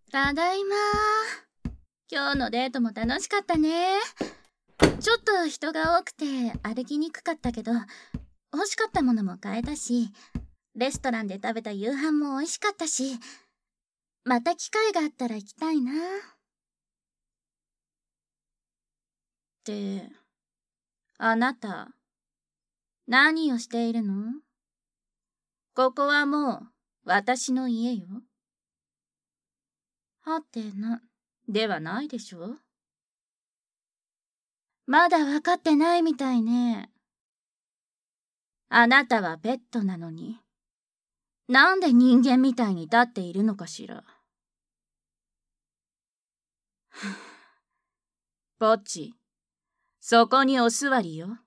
ただいま。今日のデートも楽しかったね。ちょっと人が多くて歩きにくかったけど、欲しかったものも買えたし、レストランで食べた夕飯も美味しかったし、また機会があったら行きたいな。ってあなた、何をしているの？ここはもう私の家よ。はてな、ではないでしょ？まだ分かってないみたいね。あなたはペットなのに、なんで人間みたいに立っているのかしら。ポッチ、そこにお座りよ。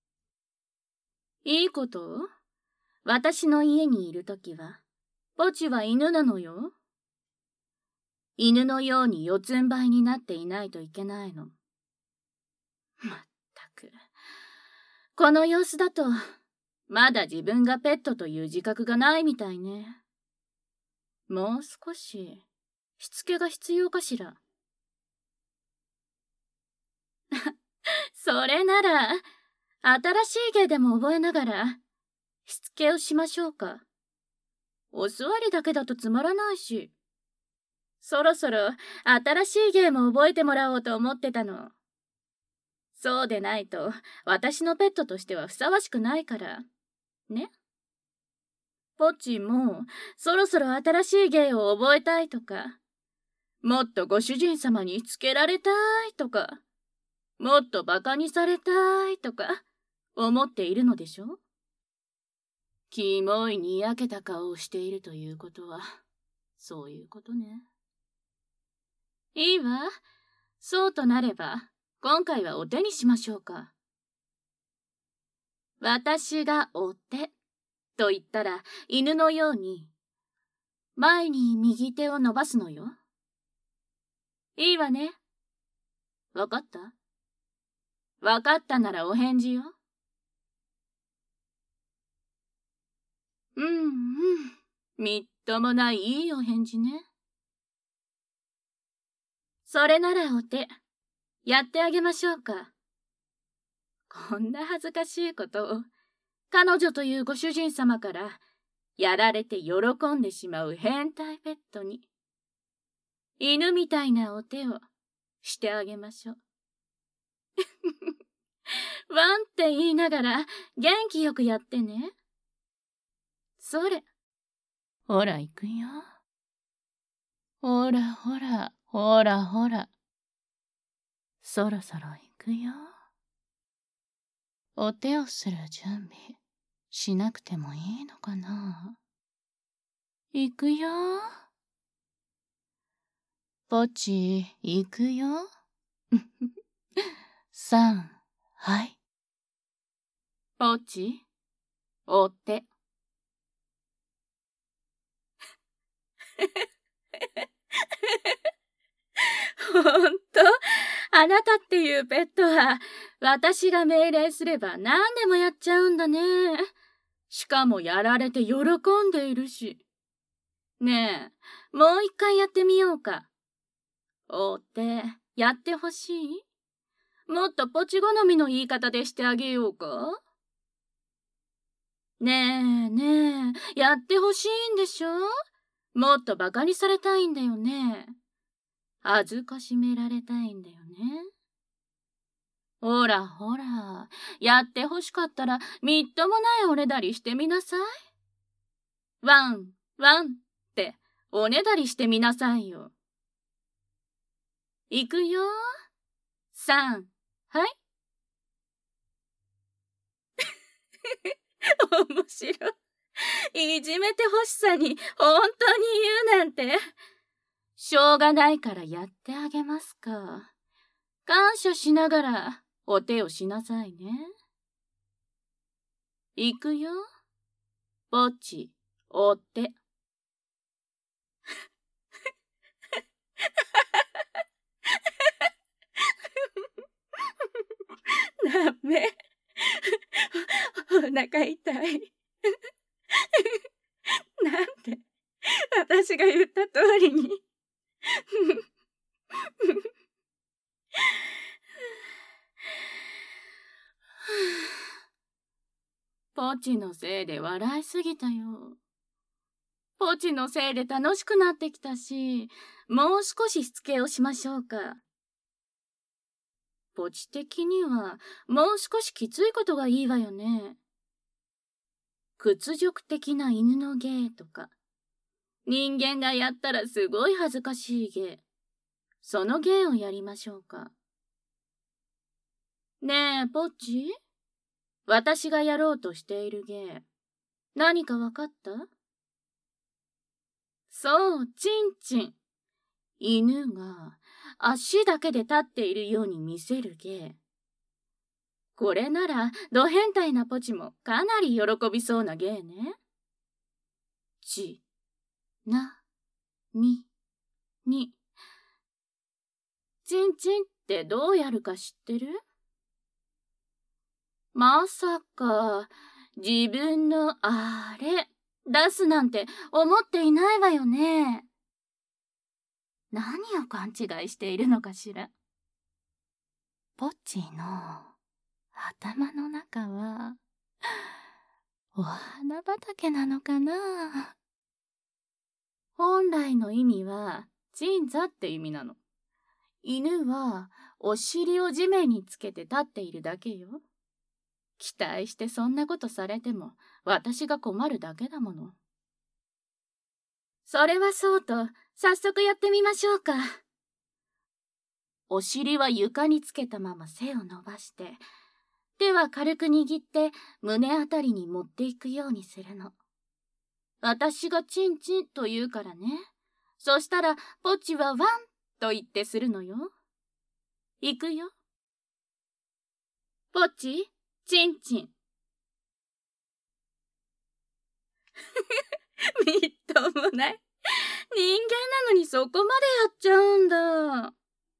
いいこと？私の家にいるときは、ポチは犬なのよ。犬のように四つん這いになっていないといけないの。まったく。この様子だと、まだ自分がペットという自覚がないみたいね。もう少し、しつけが必要かしら。それなら、新しい芸でも覚えながら、しつけをしましょうか。お座りだけだとつまらないし。そろそろ新しい芸も覚えてもらおうと思ってたの。そうでないと、私のペットとしてはふさわしくないから。ね？ポッチも、そろそろ新しい芸を覚えたいとか、もっとご主人様につけられたいとか、もっとバカにされたいとか、思っているのでしょ？キモいにやけた顔をしているということは、そういうことね。いいわ。そうとなれば、今回はお手にしましょうか。私がお手と言ったら、犬のように、前に右手を伸ばすのよ。いいわね。わかった？わかったならお返事よ。みっともないいいお返事ね。それならお手、やってあげましょうか。こんな恥ずかしいことを、彼女というご主人様から、やられて喜んでしまう変態ペットに、犬みたいなお手をしてあげましょう。ワンって言いながら元気よくやってね。それ。ほら行くよ。ほらほら、ほらほら。そろそろ行くよ。お手をする準備しなくてもいいのかな？行くよ。ポチ、行くよ。3、はい。ポチ、お手。ほんと、あなたっていうペットは、私が命令すれば何でもやっちゃうんだね。しかもやられて喜んでいるし。ねえ、もう一回やってみようか。お手、やってほしい？もっとポチ好みの言い方でしてあげようか？ねえねえ、やってほしいんでしょ？もっとバカにされたいんだよね。恥ずかしめられたいんだよね。ほらほら、やってほしかったらみっともないおねだりしてみなさい。ワン、ワンっておねだりしてみなさいよ。いくよ。3、はい。面白い。いじめてほしさに本当に言うなんて。しょうがないからやってあげますか。感謝しながらお手をしなさいね。いくよ。ポチ、お手。ダメ。お腹痛い。なんで、私が言った通りに。 ポチのせいで笑いすぎたよ。ポチのせいで楽しくなってきたし、もう少ししつけをしましょうか。ポチ的にはもう少しきついことがいいわよね。屈辱的な犬の芸とか、人間がやったらすごい恥ずかしい芸。その芸をやりましょうか。ねえ、ポチ、私がやろうとしている芸、何かわかった？そう、チンチン。犬が足だけで立っているように見せる芸。これなら、ド変態なポチもかなり喜びそうな芸ね。ち、な、み、に。チンチンってどうやるか知ってる？まさか、自分のあれ、出すなんて思っていないわよね。何を勘違いしているのかしら。ポッチーの頭の中は、お花畑なのかな。本来の意味は、鎮座って意味なの。犬は、お尻を地面につけて立っているだけよ。期待してそんなことされても、私が困るだけだもの。それはそうと、早速やってみましょうか。お尻は床につけたまま背を伸ばして、手は軽く握って胸あたりに持っていくようにするの。私がチンチンと言うからね。そしたら、ポチはワンと言ってするのよ。いくよ。ポチ、チンチン。みっともない。人間なのにそこまでやっちゃうんだ。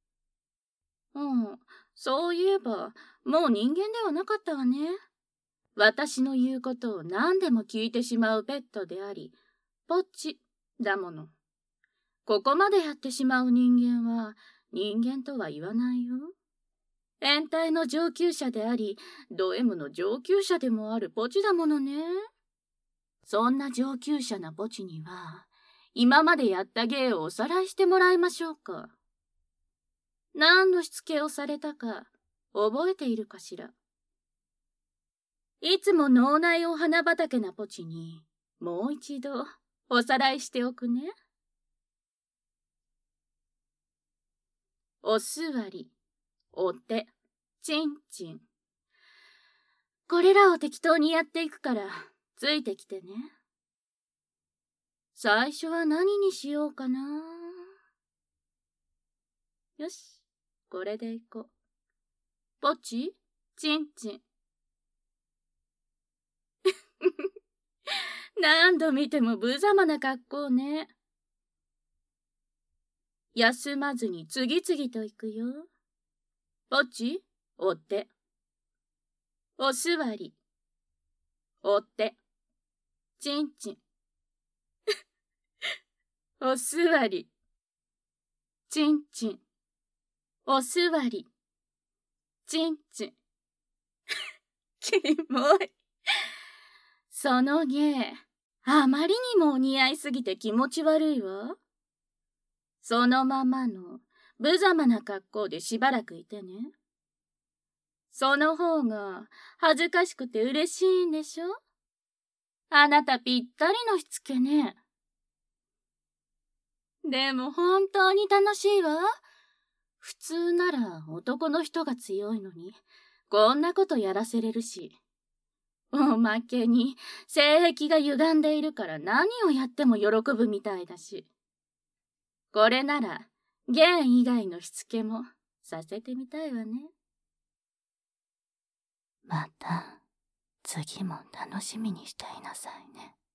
そういえば、もう人間ではなかったわね。私の言うことを何でも聞いてしまうペットであり、ポッチだもの。ここまでやってしまう人間は人間とは言わないよ。変態の上級者であり、ド M の上級者でもあるポチだものね。そんな上級者なポチには、今までやった芸をおさらいしてもらいましょうか。何のしつけをされたか覚えているかしら。いつも脳内お花畑なポチにもう一度おさらいしておくね。お座り、お手、ちんちん。これらを適当にやっていくからついてきてね。最初は何にしようかな。よし、これでいこう。ポチ、チンチン。何度見ても無様な格好ね。休まずに次々と行くよ。ポチ、お手。お座り。お手。ちんちん。お座り。ちんちん。お座り。ちんちん。キモい。その芸、あまりにもお似合いすぎて気持ち悪いわ。そのままの無様な格好でしばらくいてね。その方が恥ずかしくて嬉しいんでしょ？あなたぴったりのしつけね。でも本当に楽しいわ。普通なら男の人が強いのに、こんなことやらせれるし。おまけに性癖が歪んでいるから何をやっても喜ぶみたいだし。これなら芸以外のしつけもさせてみたいわね。また次も楽しみにしていなさいね。